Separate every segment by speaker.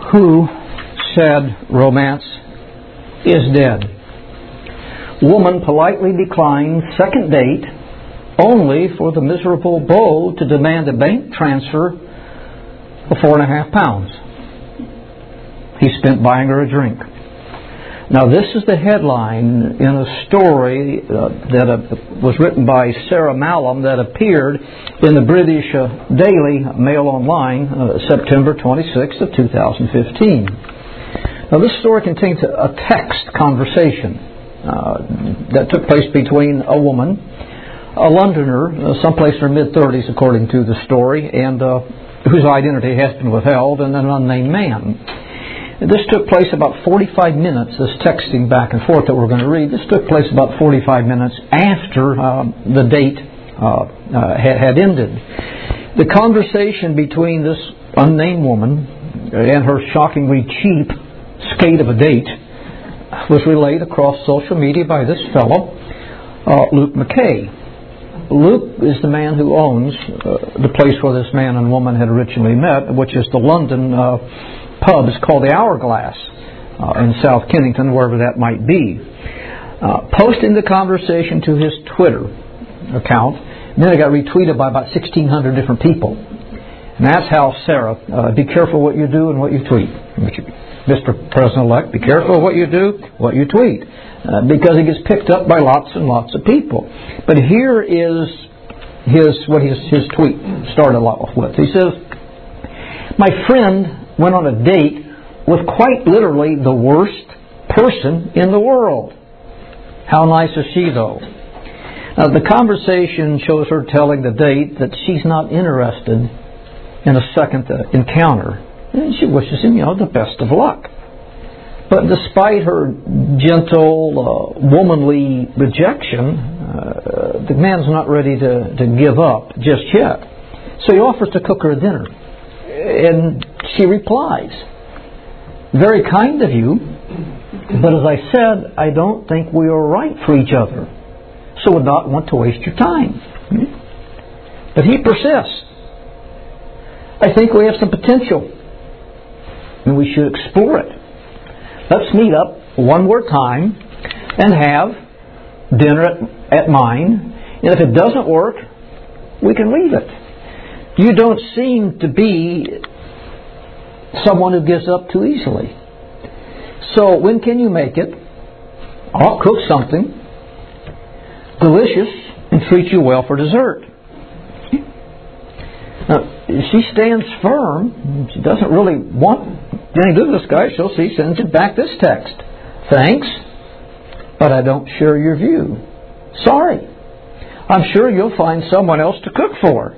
Speaker 1: Who said romance is dead? Woman politely declines second date only for the miserable beau to demand a bank transfer of £4.5. He spent buying her a drink. Now, this is the headline in a story that was written by Sarah Mallam that appeared in the British Daily Mail Online, September 26th of 2015. Now, this story contains a text conversation that took place between a woman, a Londoner, someplace in her mid-30s according to the story, and whose identity has been withheld, and an unnamed man. This took place about 45 minutes, this texting back and forth that we're going to read. This took place about 45 minutes after the date had ended. The conversation between this unnamed woman and her shockingly cheap skate of a date was relayed across social media by this fellow, Luke McKay. Luke is the man who owns the place where this man and woman had originally met, which is the London pub. It's called the Hourglass in South Kennington, wherever that might be. Posting the conversation to his Twitter account, and then it got retweeted by about 1,600 different people. And that's how Sarah, be careful what you do and what you tweet. Mr. President-elect, be careful what you do, what you tweet. Because it gets picked up by lots and lots of people. But here is his tweet started off with. He says, "My friend went on a date with quite literally the worst person in the world. How nice is she, though?" Now, the conversation shows her telling the date that she's not interested in a second encounter. And she wishes him, the best of luck. But despite her gentle, womanly rejection, the man's not ready to give up just yet. So he offers to cook her a dinner. And she replies, "Very kind of you, but as I said, I don't think we are right for each other, so would not want to waste your time." But he persists. "I think we have some potential, and we should explore it. Let's meet up one more time and have dinner at mine, and if it doesn't work, we can leave it. You don't seem to be someone who gives up too easily. So when can you make it? I'll cook something delicious and treat you well for dessert." Now, she stands firm. She doesn't really want anything to do with this guy, so she sends him back this text. "Thanks, but I don't share your view. Sorry. I'm sure you'll find someone else to cook for."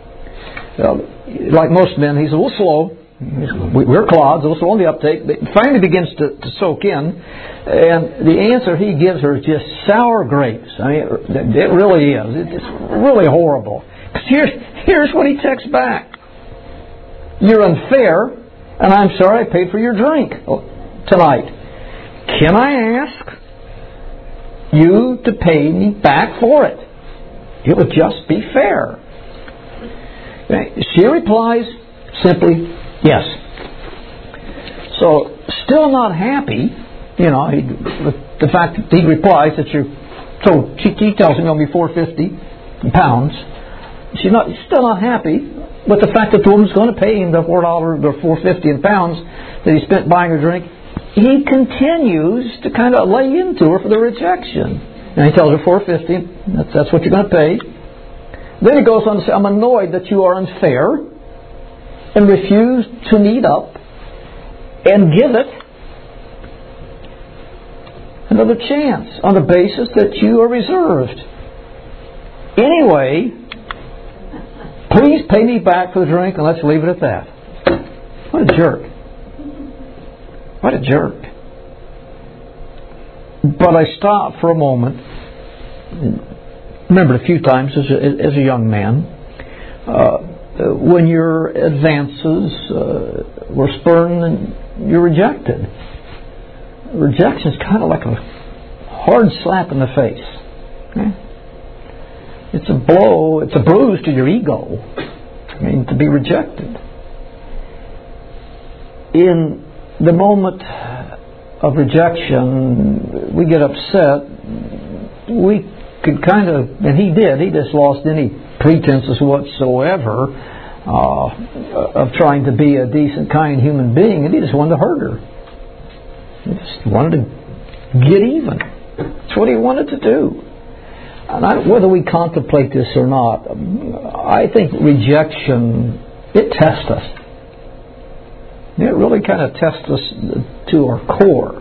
Speaker 1: Like most men, he's a little slow. We're clods, a little slow on the uptake, but finally begins to soak in. And the answer he gives her is just sour grapes. I mean, it really is. It's really horrible. Here's what he texts back. "You're unfair, and I'm sorry I paid for your drink tonight. Can I ask you to pay me back for it? It would just be fair." She replies simply, "Yes." So, still not happy, with the fact that he replies that she tells him it'll be £450. She's still not happy with the fact that the woman's going to pay him the $4 or $4.50 in pounds that he spent buying her drink. He continues to kind of lay into her for the rejection. And he tells her $4.50, that's what you're going to pay. Then he goes on to say, "I'm annoyed that you are unfair and refuse to meet up and give it another chance on the basis that you are reserved. Anyway, please pay me back for the drink and let's leave it at that." What a jerk. What a jerk. But I stopped for a moment. Remembered a few times as a young man, when your advances were spurned and you're rejected. Rejection is kind of like a hard slap in the face. Okay? It's a blow, it's a bruise to your ego. To be rejected. in the moment of rejection, we get upset. We could kind of, and he did, he just lost any pretenses whatsoever of trying to be a decent, kind human being, and he just wanted to hurt her. He just wanted to get even. That's what he wanted to do. And whether we contemplate this or not, I think rejection, it tests us. It really kind of tests us to our core.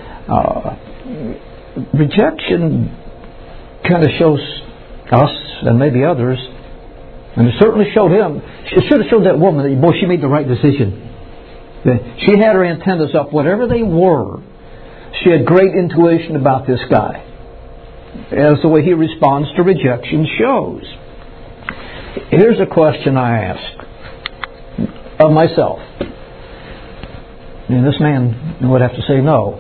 Speaker 1: Rejection kind of shows us, and maybe others, and it certainly showed him. It should have showed that woman that, boy, she made the right decision. She had her antennas up, whatever they were. She had great intuition about this guy, as the way he responds to rejection shows. Here's a question I ask of myself. And this man would have to say no.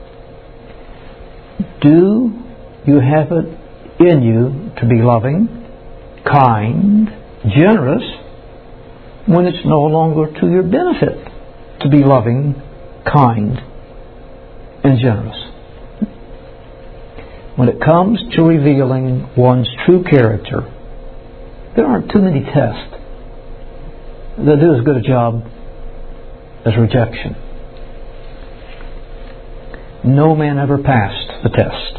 Speaker 1: Do you have it in you to be loving, kind, generous, when it's no longer to your benefit to be loving, kind, and generous? When it comes to revealing one's true character, there aren't too many tests that do as good a job as rejection. No man ever passed the test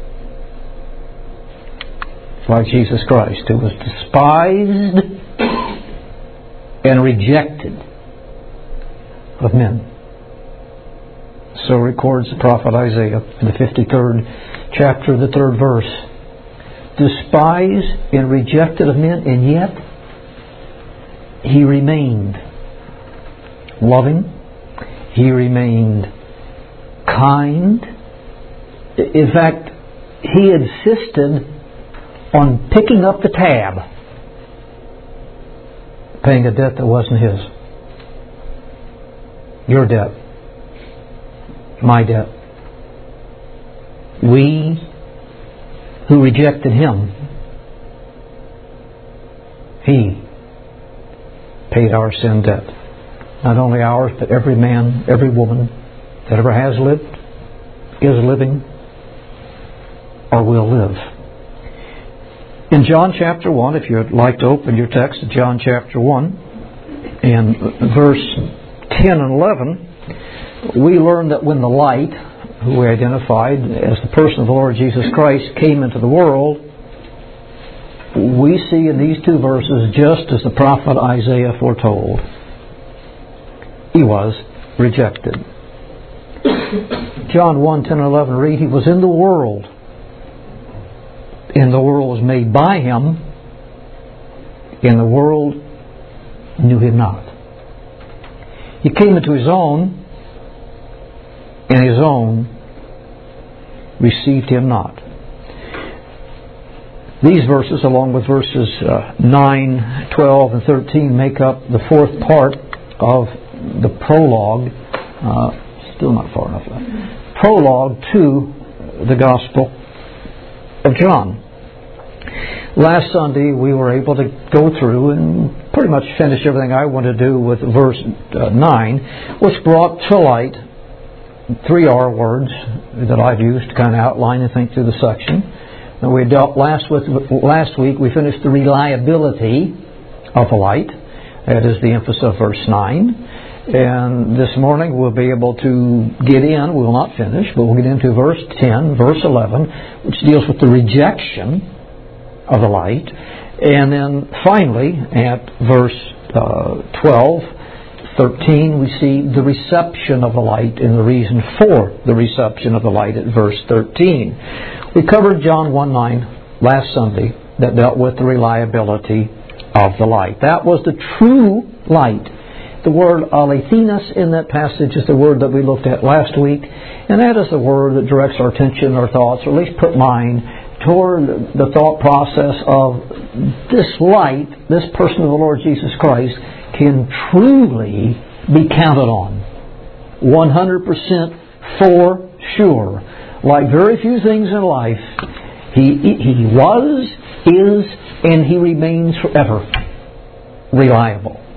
Speaker 1: like Jesus Christ, who was despised and rejected of men. So records the prophet Isaiah in the 53rd chapter, the 3rd verse. Despised and rejected of men, and yet he remained loving. He remained kind. In fact, he insisted on picking up the tab, paying a debt that wasn't his. Your debt. My debt. We who rejected him, he paid our sin debt. Not only ours, but every man, every woman that ever has lived, is living, or will live. In John chapter 1, if you'd like to open your text to John chapter 1, and verse 10 and 11, we learn that when the light, who we identified as the person of the Lord Jesus Christ, came into the world, we see in these two verses, just as the prophet Isaiah foretold, he was rejected. John 1, 10 and 11 read, he was in the world, and the world was made by him, and the world knew him not. He came into his own, and his own received him not. These verses, along with verses 9, 12, and 13, make up the fourth part of the prologue, still not far enough left, prologue to the Gospel of John. Last Sunday we were able to go through and pretty much finish everything I want to do with verse 9, which brought to light 3 R words that I've used to kind of outline and think through the section. And we dealt last week we finished the reliability of the light. That is the emphasis of verse 9. And this morning we'll be able to get in, we will not finish, but we'll get into verse 10, verse 11, which deals with the rejection of the light. And then finally at verse 12, 13, we see the reception of the light and the reason for the reception of the light at verse 13. We covered John 1:9 last Sunday that dealt with the reliability of the light. That was the true light. The word alethinos in that passage is the word that we looked at last week, and that is the word that directs our attention, our thoughts, or at least put mine, toward the thought process of this light, this person of the Lord Jesus Christ, can truly be counted on. 100% for sure. Like very few things in life, He was, is, and He remains forever reliable.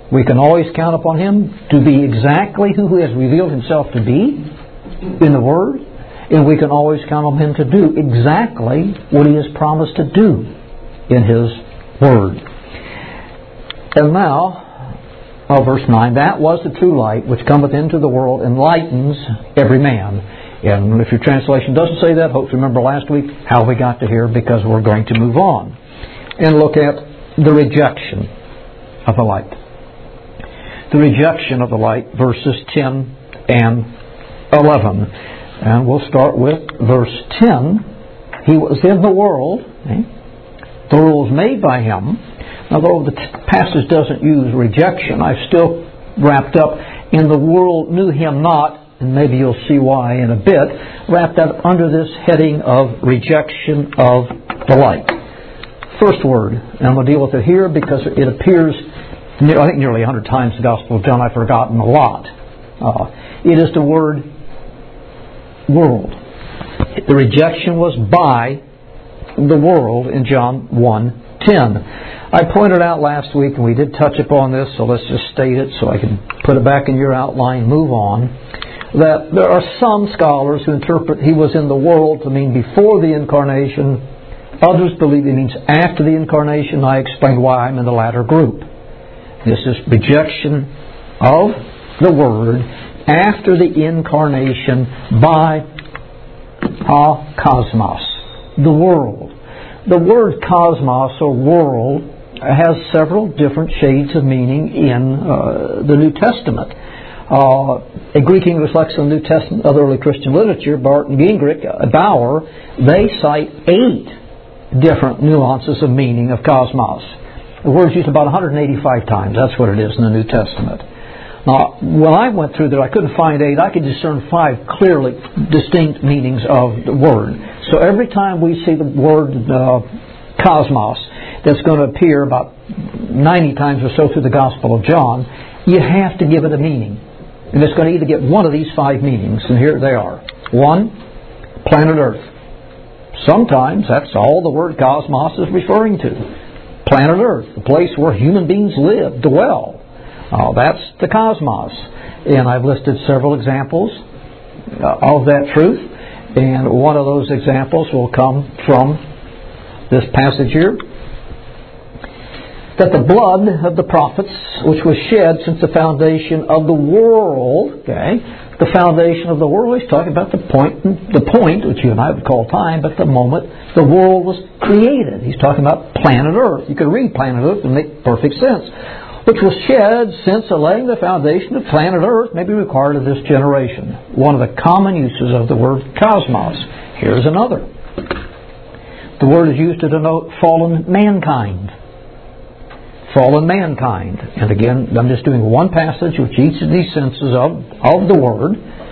Speaker 1: We can always count upon Him to be exactly who He has revealed Himself to be in the Word, and we can always count on Him to do exactly what He has promised to do in His Word. And now, verse 9, that was the true light which cometh into the world, enlightens every man. And if your translation doesn't say that, hope you remember last week how we got to here, because we're going to move on and look at the rejection of the light. The rejection of the light, verses 10 and 11. And we'll start with verse 10. He was in the world. The world was made by Him. Now, though the passage doesn't use rejection, I've still wrapped up in the world knew Him not, and maybe you'll see why in a bit, wrapped up under this heading of rejection of the light. First word, and I'm going to deal with it here because it appears, I think, nearly 100 times in the Gospel of John. I've forgotten a lot. It is the word world. The rejection was by the world in John 1:10. I pointed out last week, and we did touch upon this, so let's just state it so I can put it back in your outline, move on, that there are some scholars who interpret He was in the world to mean before the Incarnation. Others believe it means after the Incarnation. I explained why I'm in the latter group. This is rejection of the Word after the Incarnation by cosmos, the world. The word cosmos, or world, has several different shades of meaning in the New Testament. A Greek English lexicon of the New Testament of early Christian literature, Barton Gingrich, Bauer, they cite 8 different nuances of meaning of cosmos. The word's used about 185 times. That's what it is in the New Testament. Now, when I went through there, I couldn't find 8. I could discern 5 clearly distinct meanings of the word. So every time we see the word cosmos, that's going to appear about 90 times or so through the Gospel of John, you have to give it a meaning. And it's going to either get one of these 5 meanings, and here they are. 1, planet Earth. Sometimes that's all the word cosmos is referring to. Planet Earth, the place where human beings live, dwell. That's the cosmos. And I've listed several examples of that truth. And one of those examples will come from this passage here. That the blood of the prophets, which was shed since the foundation of the world, the foundation of the world, he's talking about the point, which you and I would call time, but the moment the world was created. He's talking about planet Earth. You could read planet Earth and make perfect sense. Which was shed since the laying the foundation of planet Earth may be required of this generation. One of the common uses of the word cosmos. Here's another. The word is used to denote fallen mankind. Fallen mankind. And again, I'm just doing one passage with each of these senses of the word.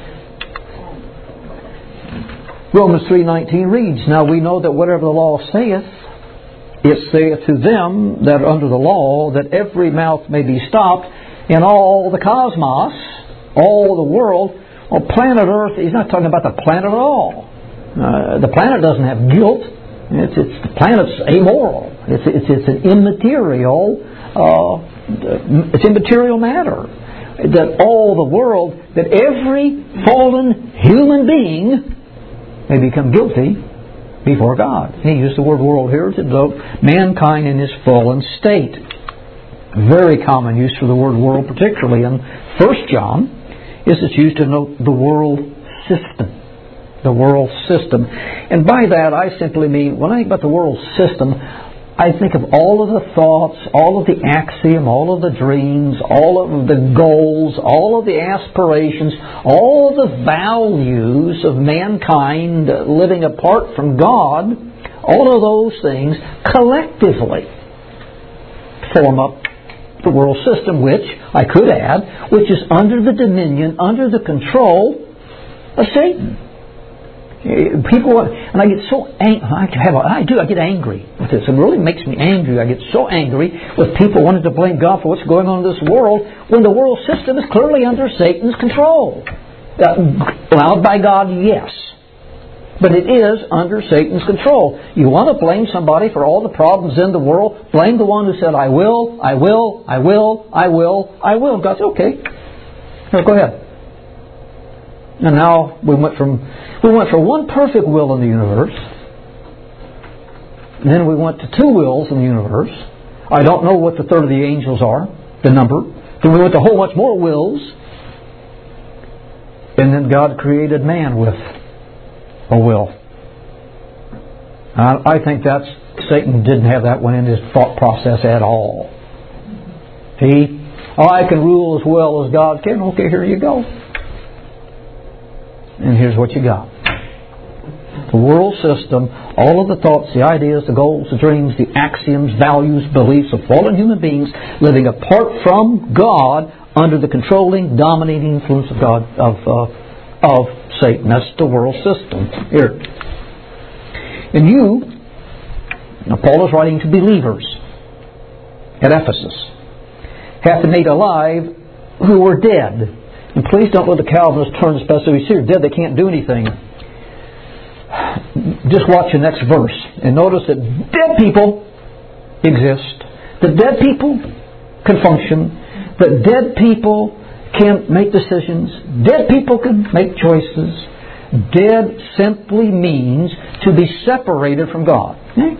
Speaker 1: Romans 3:19 reads, Now we know that whatever the law saith, it saith to them that are under the law, that every mouth may be stopped, and all the cosmos, all the world, planet Earth, he's not talking about the planet at all. The planet doesn't have guilt. The planet's amoral. It's an immaterial, it's immaterial matter. That all the world, that every fallen human being may become guilty before God. He used the word world here to denote mankind in his fallen state. Very common use for the word world, particularly in 1 John, is it's used to denote the world system. The world system. And by that I simply mean, when I think about the world system, I think of all of the thoughts, all of the axiom, all of the dreams, all of the goals, all of the aspirations, all of the values of mankind living apart from God, all of those things collectively form up the world system, which, I could add, which is under the dominion, under the control of Satan. People, and I get so angry. I get angry with this. It really makes me angry. I get so angry with people wanting to blame God for what's going on in this world when the world system is clearly under Satan's control. Allowed by God, yes. But it is under Satan's control. You want to blame somebody for all the problems in the world? Blame the one who said, I will, I will, I will, I will, I will. God said, okay. Now, go ahead. And now we went from one perfect will in the universe. And then we went to two wills in the universe. I don't know what the third of the angels are, the number. Then we went to a whole bunch more wills. And then God created man with a will. I think Satan didn't have that one in his thought process at all. I can rule as well as God can. Okay, here you go. And here's what you got. The world system, all of the thoughts, the ideas, the goals, the dreams, the axioms, values, beliefs of fallen human beings living apart from God under the controlling, dominating influence of God, of Satan. That's the world system. Here. And you, now Paul is writing to believers at Ephesus, hath been made alive who were dead. And please don't let the Calvinists turn the specific. They're dead, they can't do anything. Just watch the next verse and notice that dead people exist. The dead people can function. The dead people can make decisions. Dead people can make choices. Dead simply means to be separated from God.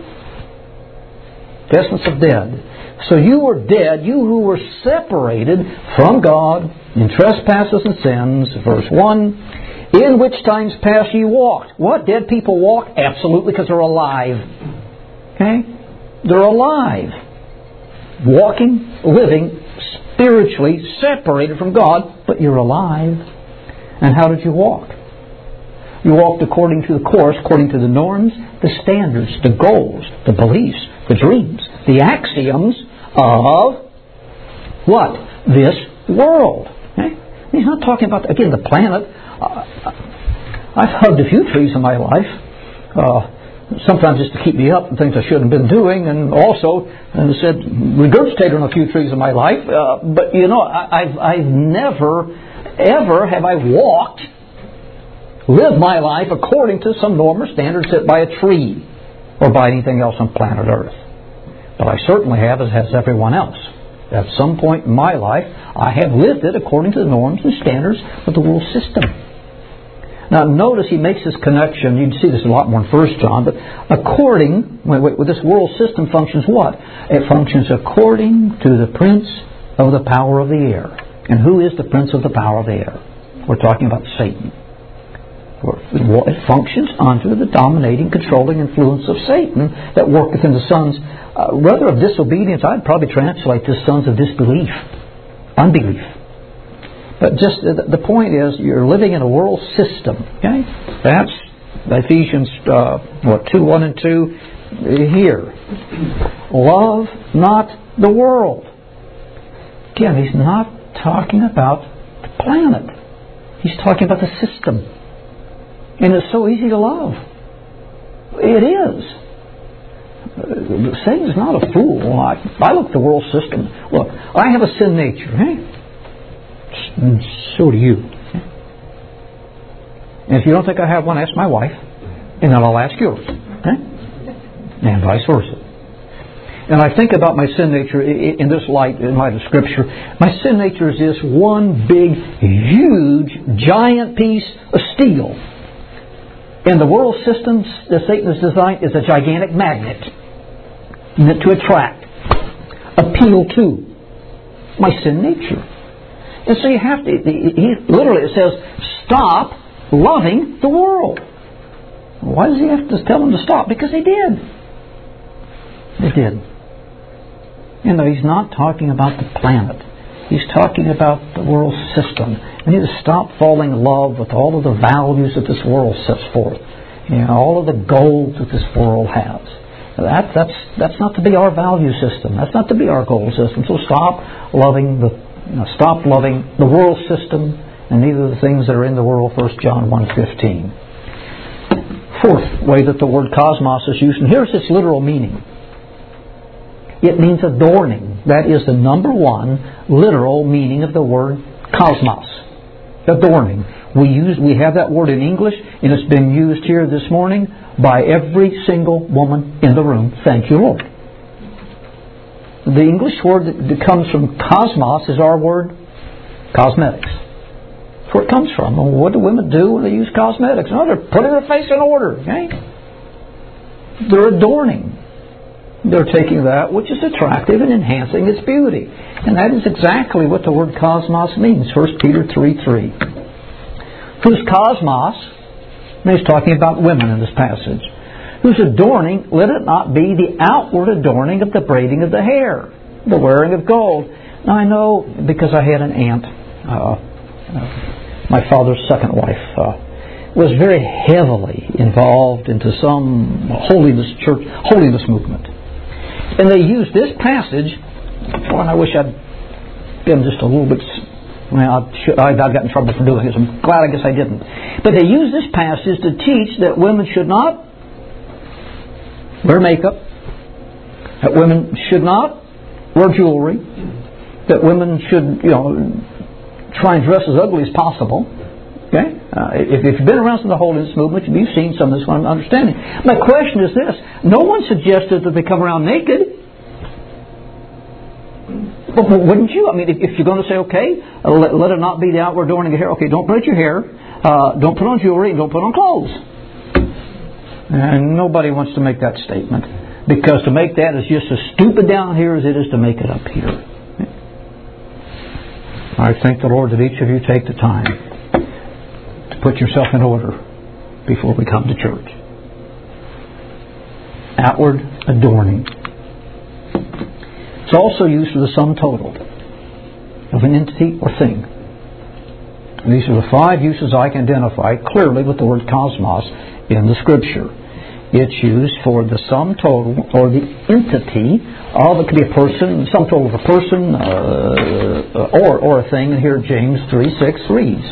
Speaker 1: The essence of dead. So you were dead, you who were separated from God in trespasses and sins, verse 1, in which times past ye walked. What? Dead people walk? Absolutely, because they're alive. Okay? They're alive. Walking, living, spiritually separated from God, but you're alive. And how did you walk? You walked according to the course, according to the norms, the standards, the goals, the beliefs, the dreams, the axioms of what? This world. Okay? He's not talking about, again, the planet. I've hugged a few trees in my life. Sometimes just to keep me up and things I shouldn't have been doing, and also, and said, regurgitated on a few trees in my life. But you know, I've never, ever have I lived my life according to some norm or standard set by a tree or by anything else on planet Earth. But I certainly have, as has everyone else. At some point in my life, I have lived it according to the norms and standards of the world system. Now notice he makes this connection. You can see this a lot more in 1 John, but with this world system functions what? It functions according to the prince of the power of the air. And who is the prince of the power of the air? We're talking about Satan. It functions under the dominating, controlling influence of Satan that worketh in the sons, rather of disobedience. I'd probably translate this sons of disbelief, unbelief. But just the point is, you're living in a world system. Okay, that's Ephesians 2:1 and 2 here. Love not the world. Again, he's not talking about the planet. He's talking about the system. And it's so easy to love. It is. Satan's not a fool. I look at the world system. Look, I have a sin nature. And so do you. And if you don't think I have one, ask my wife. And then I'll ask yours. And vice versa. And I think about my sin nature in this light, in light of Scripture. My sin nature is this one big, huge, giant piece of steel. And the world system that Satan has designed is a gigantic magnet meant to attract, appeal to my sin nature. And so you have to, it says, stop loving the world. Why does he have to tell them to stop? Because they did. They did. You know, he's not talking about the planet. He's talking about the world system. We need to stop falling in love with all of the values that this world sets forth. You know, all of the goals that this world has. That's not to be our value system. That's not to be our goal system. So stop loving the world system and neither the things that are in the world. 1 John 1:15. Fourth way that the word cosmos is used, and here's its literal meaning. It means adorning. That is the number one literal meaning of the word cosmos. adorning. We have that word in English, and it's been used here this morning by every single woman in the room. Thank you, Lord. The English word that comes from cosmos is our word cosmetics. That's where it comes from. Well, what do women do when they use cosmetics? No, they're putting their face in order. Okay? They're adorning. They're taking that which is attractive and enhancing its beauty. And that is exactly what the word cosmos means. 1 Peter 3:3. Whose cosmos, and he's talking about women in this passage, whose adorning, let it not be the outward adorning of the braiding of the hair, the wearing of gold. Now I know, because I had an aunt, my father's second wife, was very heavily involved into some holiness movement. And they used this passage, and I wish I'd been just a little bit, I got in trouble for doing it, so I'm glad I guess I didn't. But they used this passage to teach that women should not wear makeup, that women should not wear jewelry, that women should, try and dress as ugly as possible. Okay? If you've been around some of the holiness movement, you've seen some of this one understanding. My question is this: no one suggested that they come around naked. But wouldn't you? I mean, if you're going to say, okay, let it not be the outward adorning of hair. Okay, don't braid your hair, don't put on jewelry, and don't put on clothes. And nobody wants to make that statement, because to make that is just as stupid down here as it is to make it up here. I thank the Lord that each of you take the time to put yourself in order before we come to church. Outward adorning. It's also used for the sum total of an entity or thing. These are the 5 uses I can identify clearly with the word cosmos in the Scripture. It's used for the sum total or the entity of, it could be a person, sum total of a person or a thing. And here James 3:6 reads,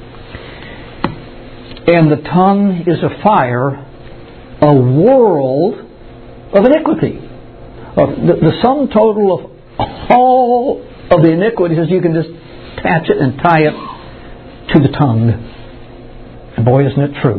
Speaker 1: and the tongue is a fire, a world of iniquity. The sum total of all of the iniquities, you can just attach it and tie it to the tongue. And boy, isn't it true.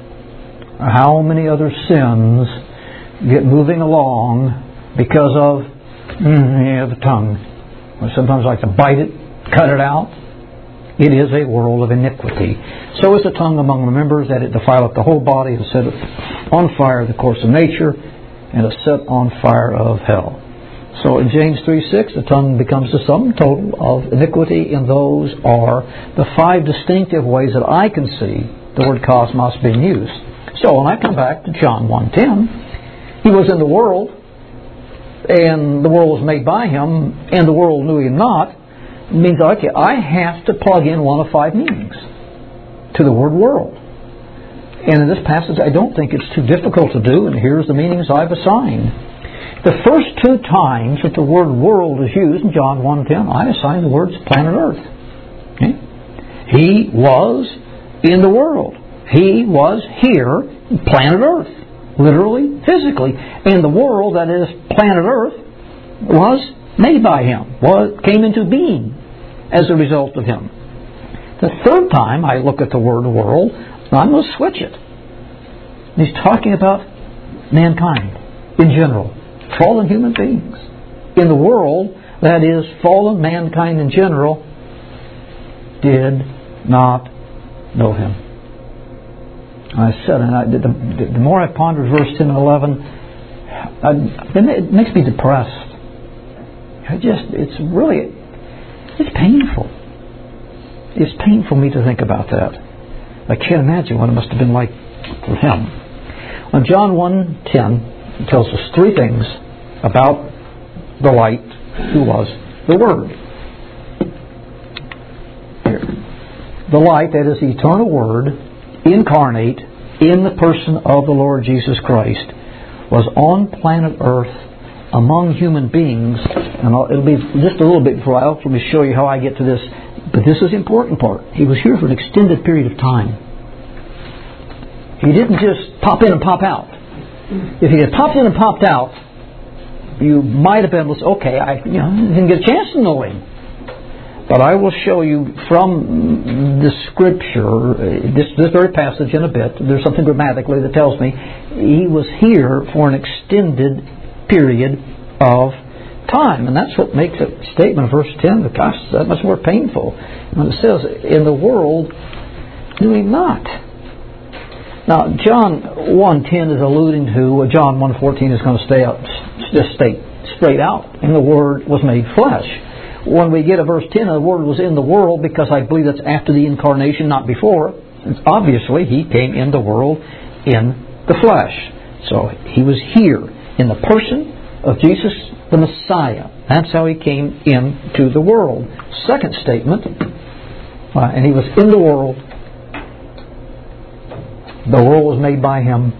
Speaker 1: How many other sins get moving along because of the tongue? We sometimes like to bite it, cut it out. It is a world of iniquity. So is the tongue among the members, that it defileth the whole body, and set on fire the course of nature, and is set on fire of hell. So in James 3:6, the tongue becomes the sum total of iniquity, and those are the 5 distinctive ways that I can see the word cosmos being used. So when I come back to John 1:10, He was in the world, and the world was made by Him, and the world knew Him not, it means, okay, I have to plug in one of 5 meanings to the word world. And in this passage, I don't think it's too difficult to do, and here's the meanings I've assigned. The first 2 times that the word world is used in John 1:10, I assign the words planet Earth. Okay? He was in the world. He was here, planet Earth, literally, physically. And the world, that is planet Earth, was made by Him, came into being as a result of Him. The 3rd time I look at the word world, I'm going to switch it. He's talking about mankind in general, fallen human beings. In the world, that is, fallen mankind in general, did not know Him. I said, and the more I pondered verse 10 and 11, it makes me depressed. It's painful. It's painful me to think about that. I can't imagine what it must have been like for him. On John 1:10, it tells us 3 things about the light who was the Word. Here. The light, that is the eternal Word, incarnate in the person of the Lord Jesus Christ, was on planet Earth among human beings. And it'll be just a little bit before I ultimately show you how I get to this. But this is the important part. He was here for an extended period of time. He didn't just pop in and pop out. If he had popped in and popped out, you might have been able to say, okay, I didn't get a chance to know Him. But I will show you from the Scripture, this very passage in a bit, there's something grammatically that tells me he was here for an extended period of time. And that's what makes a statement of verse 10, gosh, that much more painful. When it says, in the world, knew Him not. Now, John 1:10 is alluding to what John 1:14 is going to state straight out. And the Word was made flesh. When we get to verse 10, the Word was in the world, because I believe that's after the incarnation, not before. Obviously, He came in the world in the flesh. So He was here in the person of Jesus the Messiah. That's how He came into the world. Second statement, and He was in the world. The world was made by Him,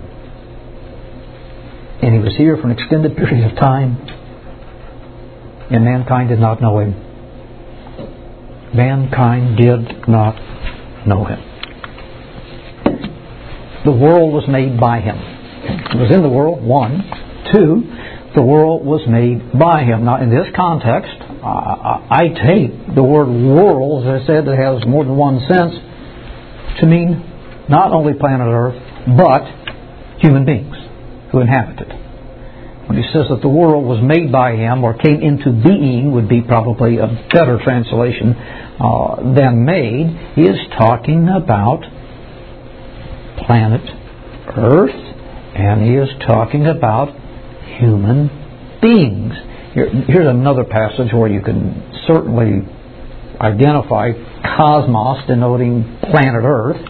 Speaker 1: and He was here for an extended period of time, and mankind did not know Him. Mankind did not know Him. The world was made by Him. He was in the world, 1. 2, the world was made by Him. Now, in this context, I take the word world, as I said, that has more than one sense, to mean not only planet Earth, but human beings who inhabit it. When he says that the world was made by Him, or came into being, would be probably a better translation than made, he is talking about planet Earth, and he is talking about human beings. Here's another passage where you can certainly identify cosmos denoting planet Earth.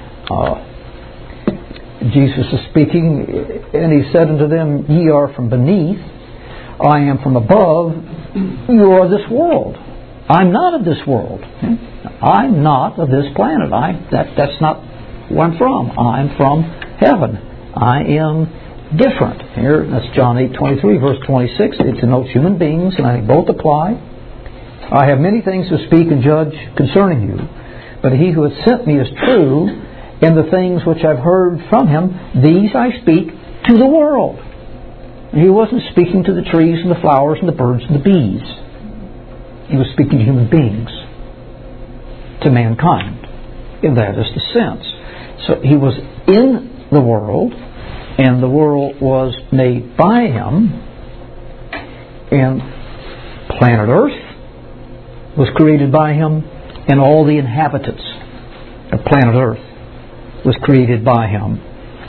Speaker 1: Jesus is speaking, and He said unto them, Ye are from beneath, I am from above, you are this world. I'm not of this world. I'm not of this planet. That's not where I'm from. I'm from heaven. I am different. Here, that's John 8:23, verse 26. It denotes human beings, and I think both apply. I have many things to speak and judge concerning you, but He who hath sent me is true, and the things which I've heard from Him, these I speak to the world. He wasn't speaking to the trees and the flowers and the birds and the bees. He was speaking to human beings, to mankind. And that is the sense. So He was in the world, and the world was made by Him, and planet Earth was created by Him, and all the inhabitants of planet Earth was created by Him.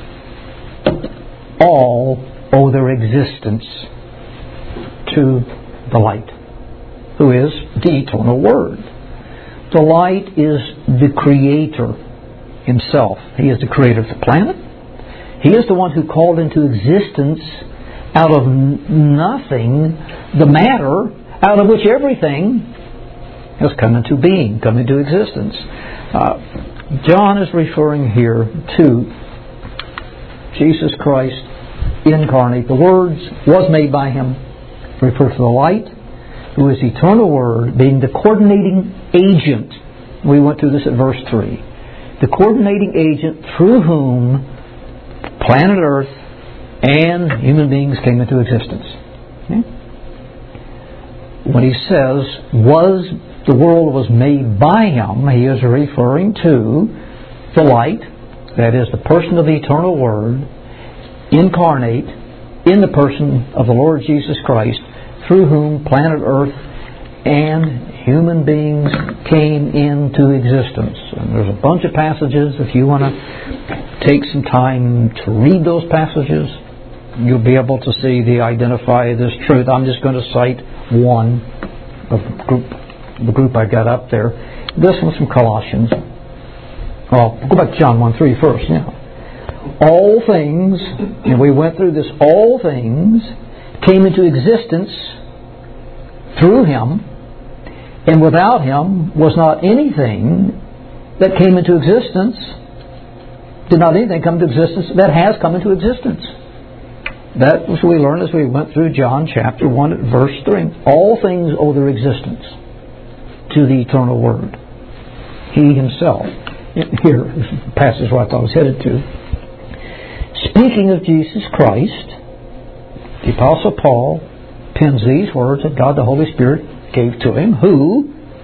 Speaker 1: All owe their existence to the light, who is the eternal Word. The light is the Creator Himself. He is the creator of the planet. He is the one who called into existence out of nothing the matter out of which everything has come into being, come into existence. John is referring here to Jesus Christ incarnate. The Word was made by Him. Refer to the light, who is the eternal Word, being the coordinating agent. We went through this at verse 3. The coordinating agent through whom planet Earth and human beings came into existence. Okay? When he says, the world was made by Him, he is referring to the light, that is the person of the eternal Word, incarnate in the person of the Lord Jesus Christ, through whom planet Earth and human beings came into existence. And there's a bunch of passages. If you want to take some time to read those passages, you'll be able to see identify this truth. I'm just going to cite one of the group I got up there. This one's from Colossians. Well, go back to John 1:3 first. Yeah. All things, and we went through this, all things came into existence through Him, and without Him was not anything that came into existence, did not anything come into existence that has come into existence. That was what we learned as we went through John chapter 1 at verse 3. All things owe their existence to the eternal Word. He Himself. Here is the passage where I thought I was headed to. Speaking of Jesus Christ, the Apostle Paul pens these words that God the Holy Spirit gave to him, who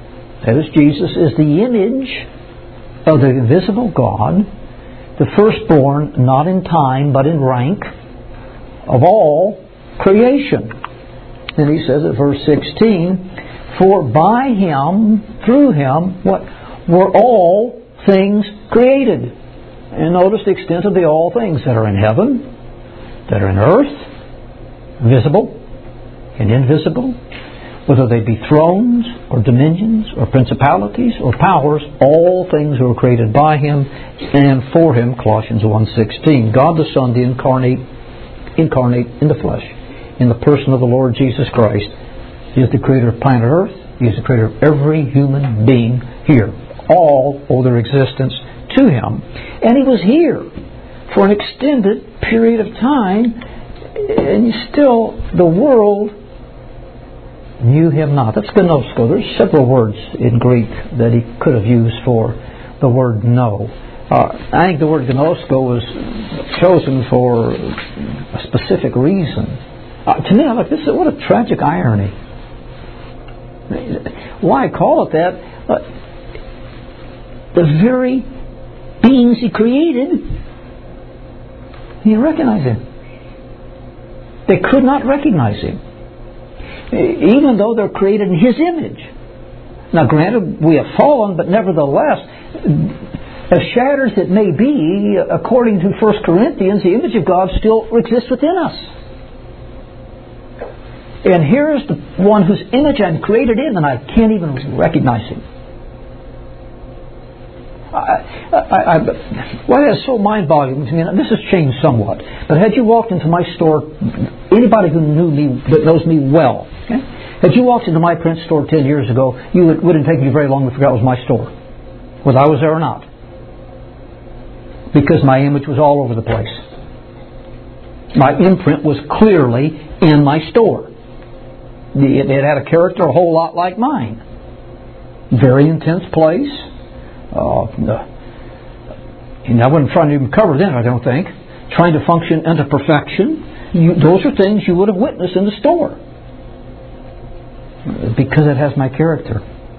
Speaker 1: that is Jesus, is the image of the invisible God, the firstborn, not in time, but in rank, of all creation. And he says at verse 16, for by Him, through Him, what were all things created. And notice the extent of the all things that are in heaven, that are in earth, visible and invisible, whether they be thrones or dominions or principalities or powers, all things were created by Him and for Him, Colossians 1:16. God the Son, the incarnate in the flesh, in the person of the Lord Jesus Christ. He is the creator of planet Earth. He is the creator of every human being here. All owe their existence to Him. And He was here for an extended period of time, and still the world knew Him not. That's gnosko. There's several words in Greek that he could have used for the word know. I think the word gnosko was chosen for a specific reason. To me, I'm like, what a tragic irony. Why call it that? The very beings He created, He didn't recognize Him. They could not recognize Him, even though they're created in His image. Now, granted, we have fallen, but nevertheless, as shattered as it may be, according to 1 Corinthians, the image of God still exists within us. And here's the one whose image I'm created in, and I can't even recognize Him. Well, that's so mind-boggling to me. This has changed somewhat. But had you walked into my store, anybody who knew me, that knows me well, okay? Had you walked into my print store 10 years ago, it wouldn't take you very long to figure out it was my store, whether I was there or not, because my image was all over the place. My imprint was clearly in my store. It had a character a whole lot like mine. Very intense place. And I wasn't trying to even cover then, I don't think. Trying to function into perfection. Those are things you would have witnessed in the store. Because it has my character.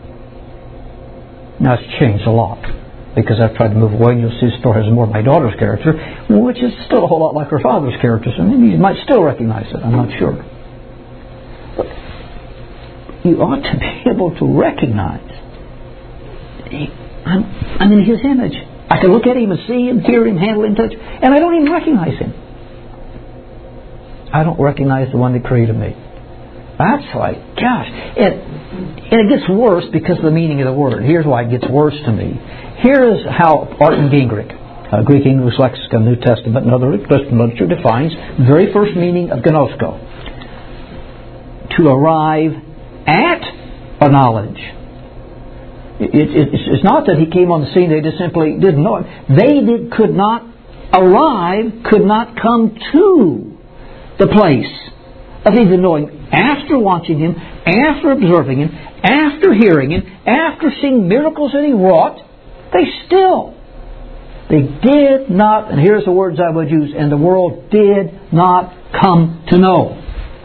Speaker 1: Now it's changed a lot. Because I've tried to move away, and you'll see the store has more of my daughter's character, which is still a whole lot like her father's character. So maybe you might still recognize it. I'm not sure. But you ought to be able to recognize I'm in His image. I can look at Him and see Him, hear Him, handle Him, touch, and I don't even recognize Him. I don't recognize the one that created me. That's like, gosh. And it gets worse because of the meaning of the word. Here's why it gets worse to me. Here is how Arthur Gingrich, Greek English Lexicon, New Testament, and other Christian literature defines the very first meaning of gnosko. To arrive at a knowledge. It's not that He came on the scene, they just simply didn't know Him. They could not arrive, could not come to the place of even knowing. After watching Him, after observing Him, after hearing Him, after seeing miracles that He wrought, they did not, and here's the words I would use, and the world did not come to know.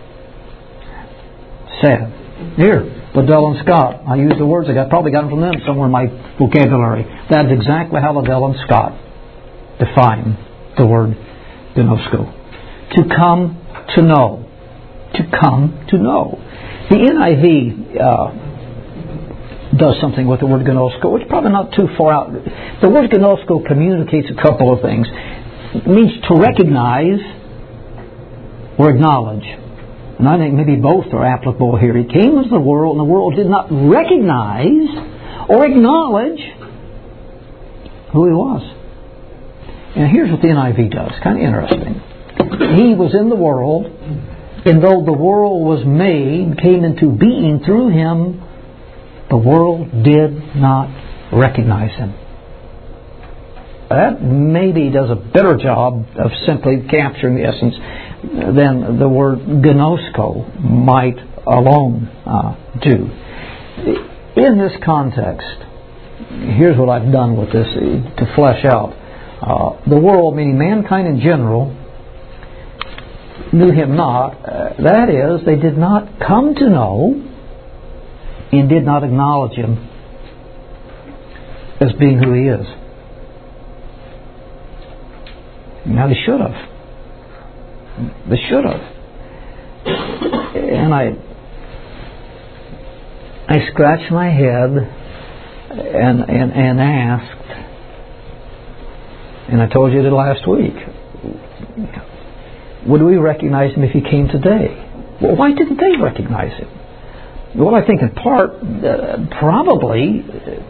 Speaker 1: Sad. Here. Liddell and Scott. I use the words I probably got them from them somewhere in my vocabulary. That's exactly how Liddell and Scott define the word gnosko. To come to know. To come to know. The NIV does something with the word gnosko. It's probably not too far out. The word gnosko communicates a couple of things. It means to recognize or acknowledge. And I think maybe both are applicable here. He came into the world, and the world did not recognize or acknowledge who He was. And here's what the NIV does. Kind of interesting. He was in the world, and though the world was made, came into being through Him, the world did not recognize Him. That maybe does a better job of simply capturing the essence than the word gnosko might alone do. In this context, here's what I've done with this to flesh out. The world, meaning mankind in general, knew Him not. That is, they did not come to know and did not acknowledge Him as being who He is. Now they should have. They should have. And I scratched my head and asked, and I told you that last week, would we recognize Him if He came today? Well, why didn't they recognize Him? Well, I think in part, probably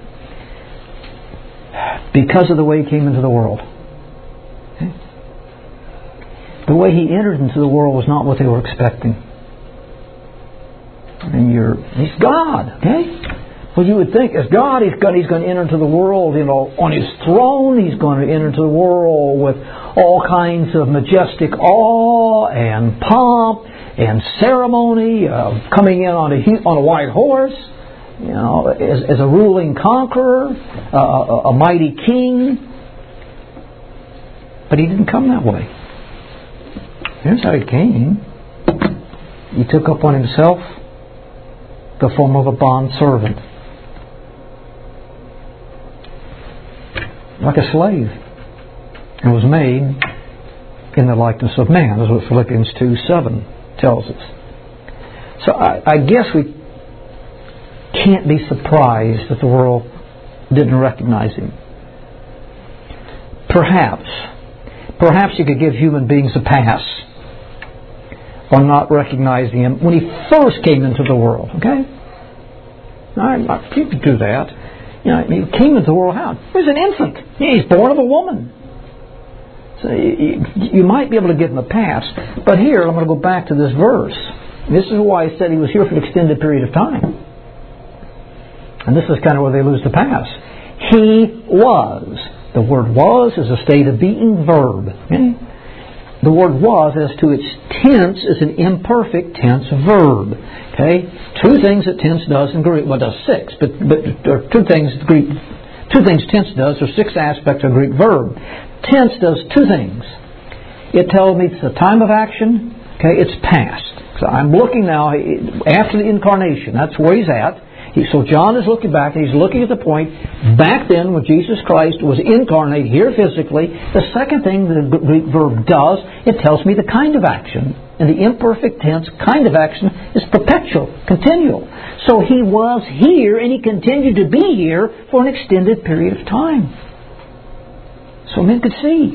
Speaker 1: because of the way He came into the world. Okay? The way He entered into the world was not what they were expecting. And He's God, okay? Well, you would think, as God, He's going to enter into the world, on His throne. He's going to enter into the world with all kinds of majestic awe and pomp and ceremony, coming in on a white horse, as a ruling conqueror, a mighty king. But He didn't come that way. Here's how He came. He took upon Himself the form of a bond servant, like a slave, and was made in the likeness of man. That's what Philippians 2:7 tells us. So I guess we can't be surprised that the world didn't recognize Him. Perhaps you could give human beings a pass on not recognizing Him when He first came into the world. Okay? You could do that. He came into the world how? He was an infant. He's born of a woman. So you might be able to give Him a pass. But here, I'm going to go back to this verse. This is why I said He was here for an extended period of time. And this is kind of where they lose the pass. He was. The word was is a state of being verb. Okay? The word was, as to its tense, is an imperfect tense verb. Okay, two things that tense does in Greek. Well, it does six, but there are two things tense does. There are six aspects of Greek verb. Tense does two things. It tells me it's a time of action. Okay, it's past. So I'm looking now after the incarnation. That's where He's at. So John is looking back, and he's looking at the point back then when Jesus Christ was incarnate here physically. The second thing the Greek verb does, it tells me the kind of action. In the imperfect tense, kind of action is perpetual, continual. So He was here, and He continued to be here for an extended period of time. So men could see.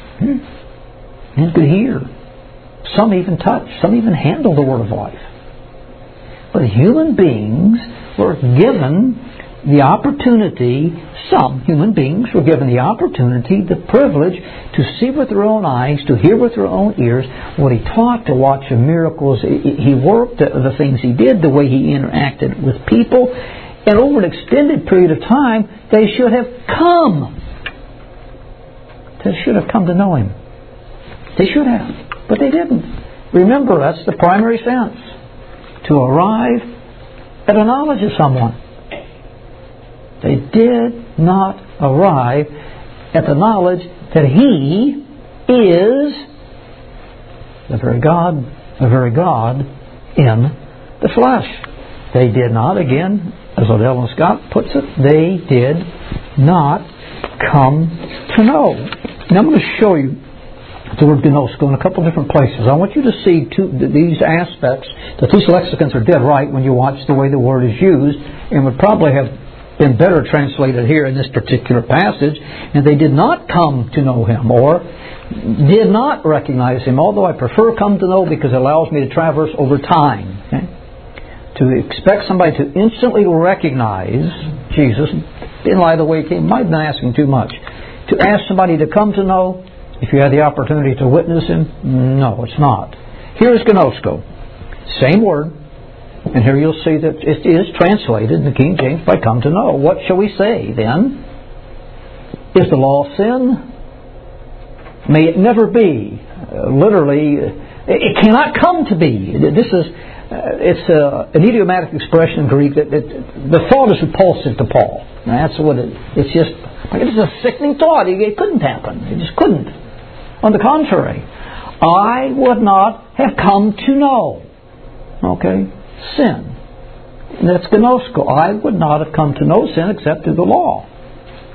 Speaker 1: Men could hear. Some even touch. Some even handle the word of life. But human beings were given the opportunity, some human beings were given the opportunity, the privilege to see with their own eyes, to hear with their own ears what He taught, to watch the miracles He worked, the things He did, the way He interacted with people. And over an extended period of time, they should have come. They should have come to know Him. They should have. But they didn't. Remember, that's the primary sense. To arrive at a knowledge of someone. They did not arrive at the knowledge that He is the very God in the flesh. They did not, again, as Odell and Scott puts it, they did not come to know. Now I'm going to show you the word gnosko in a couple different places. I want you to see these aspects. The two lexicons are dead right when you watch the way the word is used, and would probably have been better translated here in this particular passage. And they did not come to know Him, or did not recognize Him, although I prefer come to know because it allows me to traverse over time. Okay? To expect somebody to instantly recognize Jesus in light of the way He came might have been asking too much. To ask somebody to come to know, if you had the opportunity to witness Him, no, it's not. Here's gnosko. Same word. And here you'll see that it is translated in the King James by come to know. What shall we say then? Is the law sin? May it never be. Literally, it cannot come to be. This is it's an idiomatic expression in Greek that the thought is repulsive to Paul. That's what it's just. It's a sickening thought. It couldn't happen. It just couldn't. On the contrary, I would not have come to know, sin. And that's gnosko. I would not have come to know sin except through the law.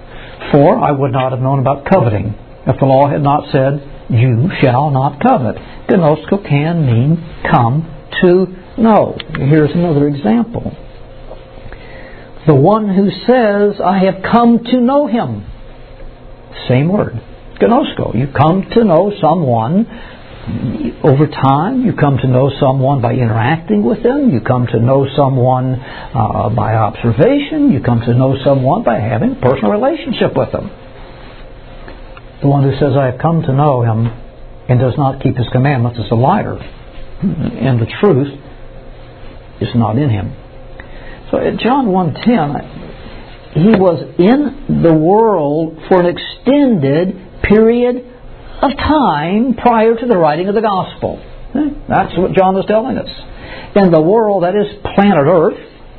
Speaker 1: For I would not have known about coveting if the law had not said, you shall not covet. Gnosko can mean come to know. Here's another example. The one who says, I have come to know him. Same word. Gnosko. You come to know someone over time. You come to know someone by interacting with them. You come to know someone by observation. You come to know someone by having a personal relationship with them. The one who says, I have come to know him and does not keep his commandments is a liar. And the truth is not in him. So in John 1:10, he was in the world for an extended period of time prior to the writing of the gospel. That's what John was telling us. And the world, that is planet Earth,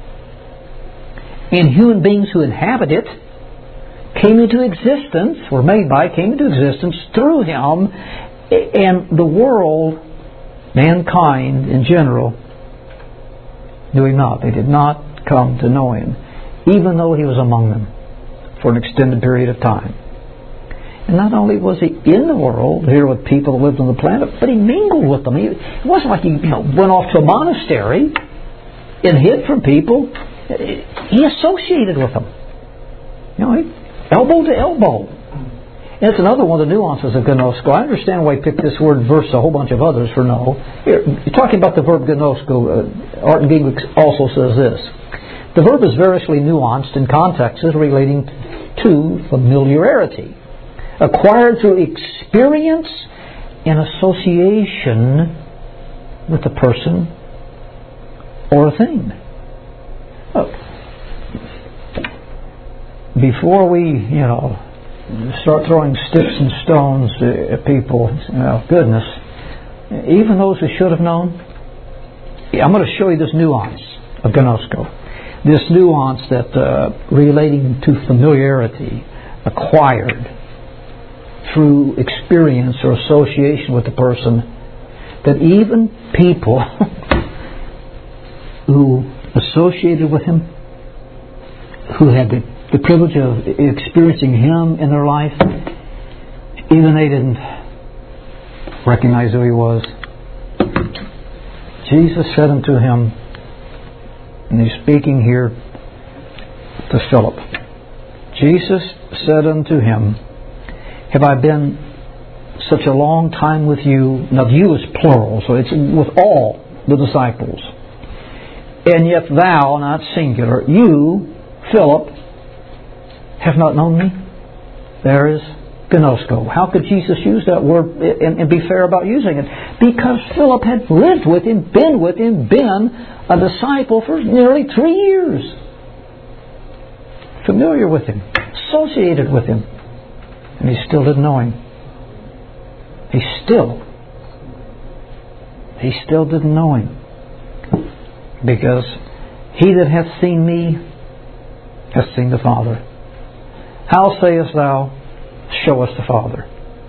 Speaker 1: and human beings who inhabit it, came into existence, came into existence through him, and the world, mankind in general, knew him not. They did not come to know him, even though he was among them for an extended period of time. And not only was he in the world, here with people that lived on the planet, but he mingled with them. It wasn't like he went off to a monastery and hid from people. He associated with them. Elbow to elbow. And it's another one of the nuances of gnosko. I understand why he picked this word versus a whole bunch of others for know. Here, you're talking about the verb gnosko. Art and Gingrich also says this. The verb is variously nuanced in contexts relating to familiarity, acquired through experience and association with a person or a thing. Before we, start throwing sticks and stones at people, goodness, even those who should have known, I'm going to show you this nuance of gnosko. This nuance that relating to familiarity, acquired through experience or association with the person, that even people who associated with him, who had the privilege of experiencing him in their life, even they didn't recognize who he was. Jesus said unto him, and he's speaking here to Philip, Jesus said unto him, have I been such a long time with you? Now the you is plural, so it's with all the disciples. And yet thou, not singular, you, Philip, have not known me? There is gnosko. How could Jesus use that word and be fair about using it? Because Philip had lived with him, been a disciple for nearly 3 years. Familiar with him, associated with him. And he still didn't know him. He still didn't know him. Because he that hath seen me hath seen the Father. How sayest thou, show us the Father?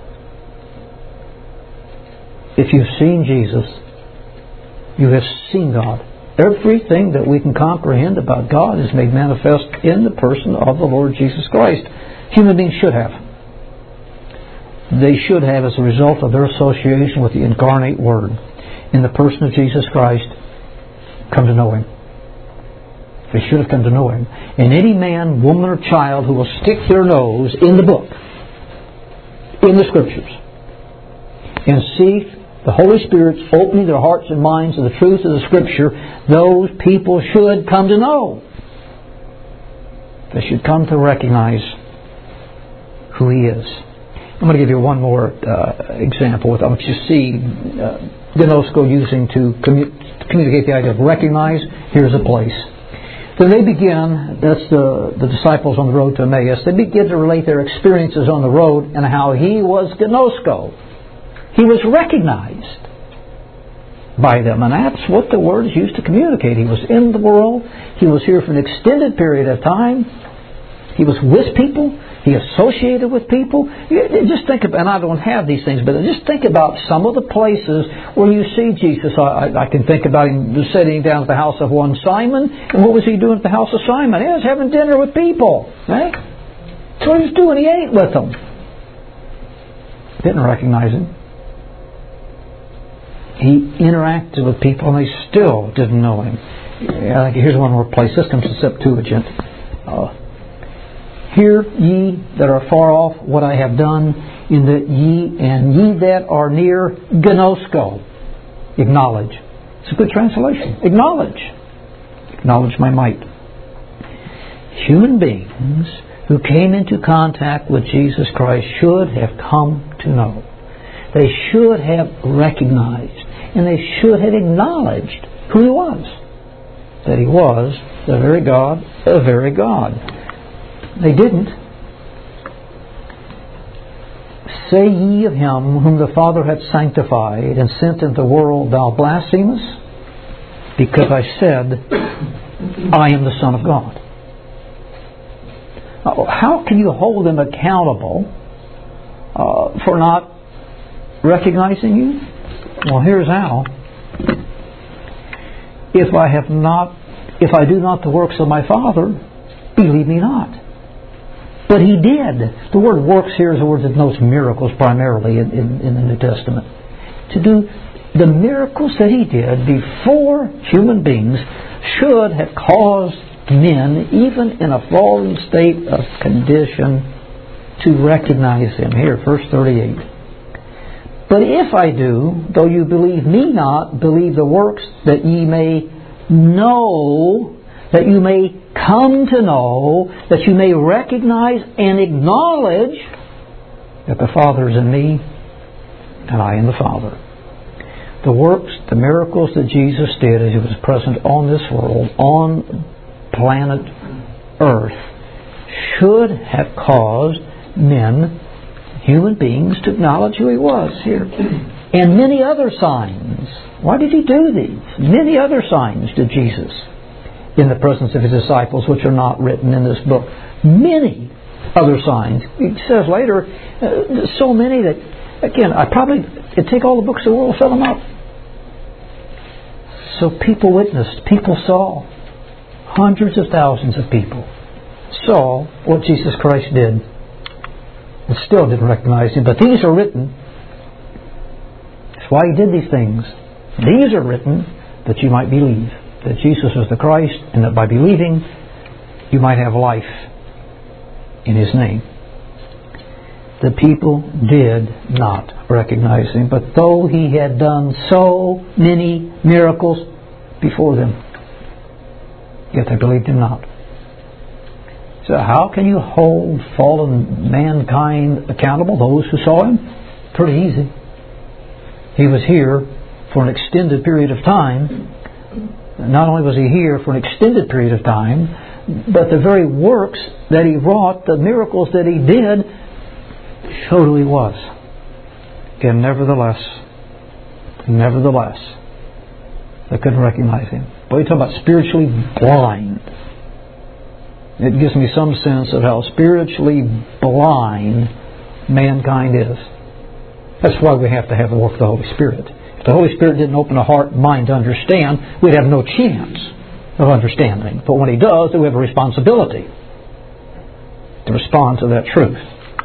Speaker 1: If you've seen Jesus, you have seen God. Everything that we can comprehend about God is made manifest in the person of the Lord Jesus Christ. Human beings should have. They should have, as a result of their association with the incarnate Word in the person of Jesus Christ, come to know Him. They should have come to know Him. And any man, woman, or child who will stick their nose in the book, in the Scriptures, and see the Holy Spirit's opening their hearts and minds to the truth of the Scripture, those people should come to know. They should come to recognize who He is. I'm going to give you one more example with what you see gnosko using to communicate the idea of recognize. Here's a place. Then they begin, that's the disciples on the road to Emmaus, they begin to relate their experiences on the road and how he was gnosko. He was recognized by them. And that's what the word is used to communicate. He was in the world. He was here for an extended period of time. He was with people. He associated with people. Just think about, and I don't have these things, but just think about some of the places where you see Jesus. I can think about him sitting down at the house of one Simon. And what was he doing at the house of Simon? He was having dinner with people. Right? That's what he was doing. He ate with them. Didn't recognize him. He interacted with people and they still didn't know him. Here's one more place. This comes to Septuagint. Hear ye that are far off what I have done, in that ye that are near, gnosko. Acknowledge. It's a good translation. Acknowledge. Acknowledge my might. Human beings who came into contact with Jesus Christ should have come to know. They should have recognized and they should have acknowledged who He was. That He was the very God, the very God. They didn't. Say ye of Him whom the Father hath sanctified and sent into the world, thou blasphemest, because I said, I am the Son of God. How can you hold them accountable for not recognizing you? Well, here's how. If I do not the works of my Father, believe me not. But He did. The word works here is a word that denotes miracles primarily in the New Testament. To do the miracles that He did before human beings should have caused men, even in a fallen state of condition, to recognize Him. Here, verse 38. But if I do, though you believe me not, believe the works, that ye may know, that you may come to know, that you may recognize and acknowledge that the Father is in me and I in the Father. The works, the miracles that Jesus did as He was present on this world, on planet Earth, should have caused men, human beings, to acknowledge who He was here. And many other signs. Why did He do these? Many other signs did Jesus in the presence of His disciples, which are not written in this book. Many other signs. He says later, so many that, again, it'd take all the books of the world to fill them up. So people witnessed, people saw. Hundreds of thousands of people saw what Jesus Christ did and still didn't recognize Him. But these are written. That's why He did these things. These are written that you might believe that Jesus is the Christ, and that by believing you might have life in His name. The people did not recognize Him, but though He had done so many miracles before them, yet they believed Him not. So how can you hold fallen mankind accountable, those who saw Him? Pretty easy. He was here for an extended period of time. Not only was He here for an extended period of time, but the very works that He wrought, the miracles that He did, showed who He was. And nevertheless, they couldn't recognize Him. But we talk about spiritually blind. It gives me some sense of how spiritually blind mankind is. That's why we have to have the work of the Holy Spirit. If the Holy Spirit didn't open a heart and mind to understand, we'd have no chance of understanding. But when He does, we have a responsibility to respond to that truth.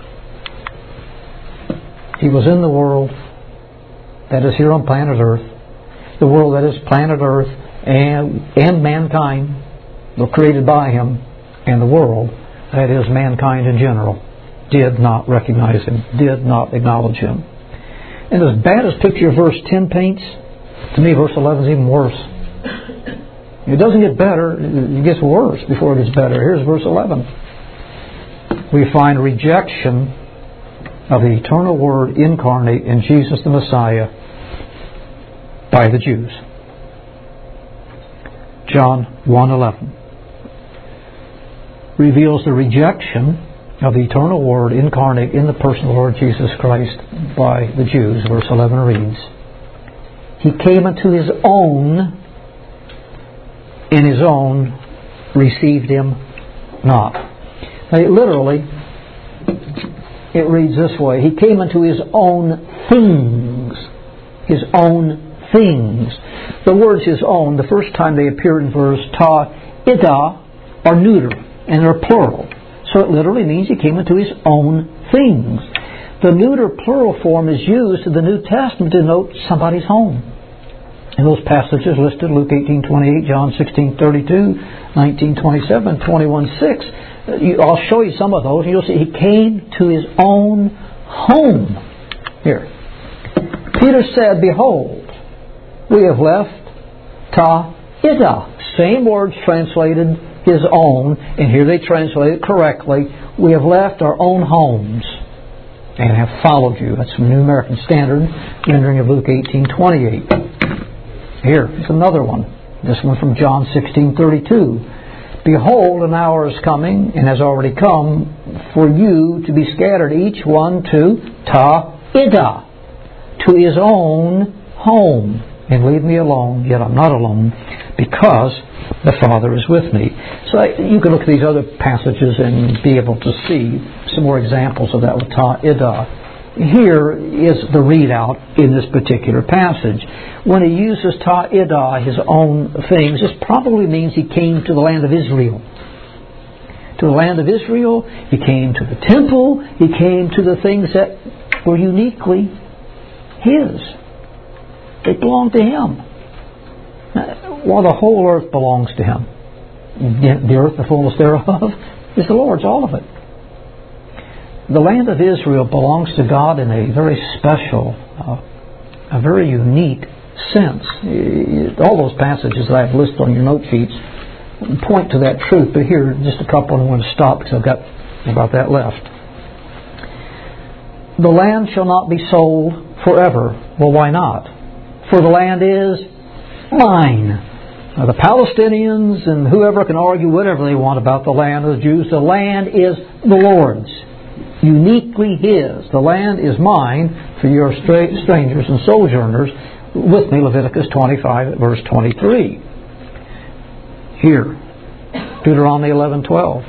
Speaker 1: He was in the world that is here on planet Earth. The world that is planet Earth and mankind were created by Him, and the world that is mankind in general did not recognize Him, did not acknowledge Him. And as bad as picture verse 10 paints, to me verse 11 is even worse. It doesn't get better, it gets worse before it gets better. Here's verse 11. We find rejection of the eternal Word incarnate in Jesus the Messiah by the Jews. John 1:11 reveals the rejection of the eternal Word incarnate in the person of the Lord Jesus Christ by the Jews. Verse 11 reads, He came unto His own, and His own received Him not. Now, literally, it reads this way: He came unto His own things. His own things. The words His own, the first time they appear in verse ta, ida, are neuter, and they're plural. So it literally means He came into His own things. The neuter plural form is used in the New Testament to denote somebody's home. In those passages listed, Luke 18:28, John 16:32, 19:27, 21:6, I'll show you some of those, and you'll see He came to His own home. Here. Peter said, "Behold, we have left Ta'ida." Same words translated His own, and here they translate it correctly. We have left our own homes and have followed you. That's from New American Standard, rendering of Luke 18:28. Here's another one. This one from John 16:32. "Behold, an hour is coming, and has already come, for you to be scattered, each one to Ta'ida, to his own home. And leave me alone, yet I'm not alone, because the Father is with me." So you can look at these other passages and be able to see some more examples of that with Ta'ida. Here is the readout in this particular passage. When he uses Ta'ida, his own things, this probably means he came to the land of Israel. To the land of Israel, he came to the temple, he came to the things that were uniquely his. They belong to Him. Well, the whole earth belongs to Him. The earth, the fullness thereof, is the Lord's, all of it. The land of Israel belongs to God in a very special, a very unique sense. All those passages that I've listed on your note sheets point to that truth, but here, just a couple, and I want to stop because I've got about that left. The land shall not be sold forever. Well, why not? For the land is mine. Now, the Palestinians and whoever can argue whatever they want about the land of the Jews, the land is the Lord's, uniquely His. The land is mine, for you are strangers and sojourners. With me, Leviticus 25, verse 23. Here, Deuteronomy 11:12.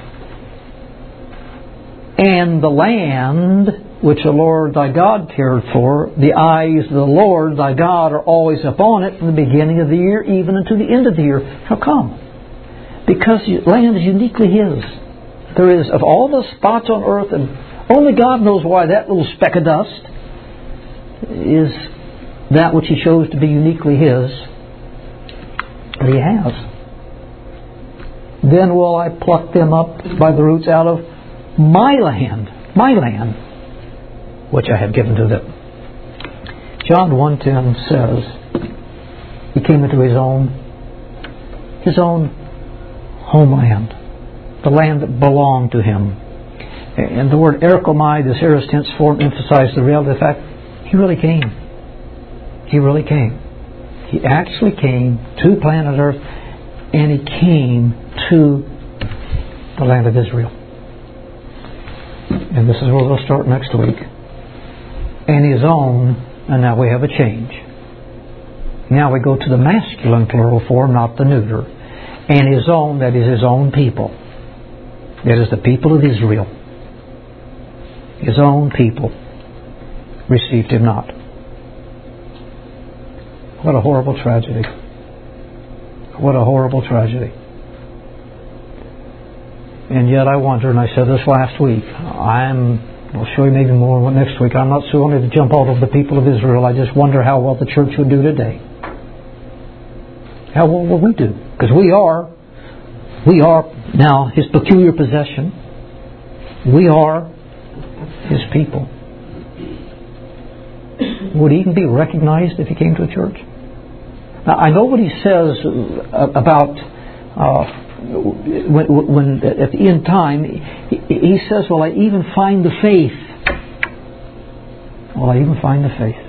Speaker 1: "And the land which the Lord thy God cared for, the eyes of the Lord thy God are always upon it from the beginning of the year even unto the end of the year." How come? Because the land is uniquely His. There is, of all the spots on earth, and only God knows why that little speck of dust is that which He chose to be uniquely His. But He has. "Then will I pluck them up by the roots out of my land, which I have given to them." John 1:10 says He came into His own homeland, the land that belonged to Him. And the word erkomai, this aorist tense form, emphasizes the reality of the fact He really came. He really came. He actually came to planet Earth, and He came to the land of Israel. And this is where we'll start next week. And His own, and now we have a change. Now we go to the masculine plural form, not the neuter. And His own, that is His own people. That is the people of Israel. His own people received Him not. What a horrible tragedy. What a horrible tragedy. And yet I wonder, and I said this last week, I'll show you maybe more next week. I'm not so only to jump all over the people of Israel. I just wonder how well the church would do today. How well will we do? Because we are now His peculiar possession. We are His people. Would He even be recognized if He came to a church? Now, I know what He says about when at the end time, He says, "Will I even find the faith?" Will I even find the faith?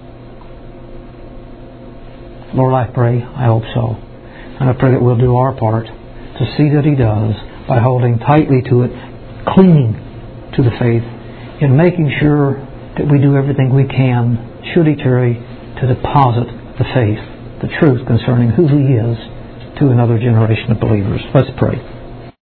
Speaker 1: Lord, I pray, I hope so. And I pray that we'll do our part to see that He does by holding tightly to it, clinging to the faith, and making sure that we do everything we can, should He tarry, to deposit the faith, the truth concerning who He is, to another generation of believers. Let's pray.